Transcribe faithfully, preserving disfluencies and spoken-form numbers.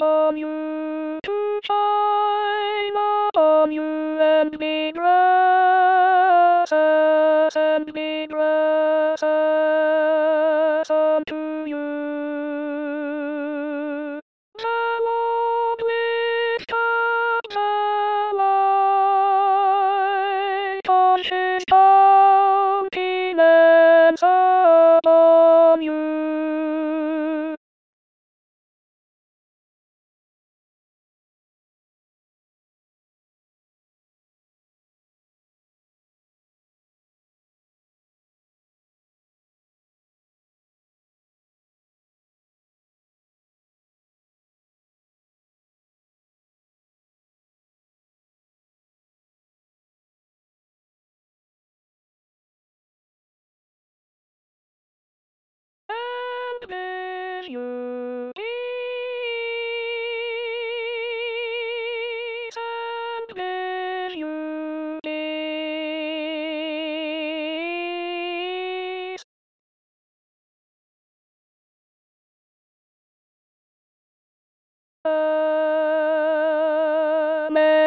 upon you, to shine upon you, and be gracious, and be gracious unto you. The Lord lift up the light on his countenance upon you. And with you peace, and with you peace. Amen.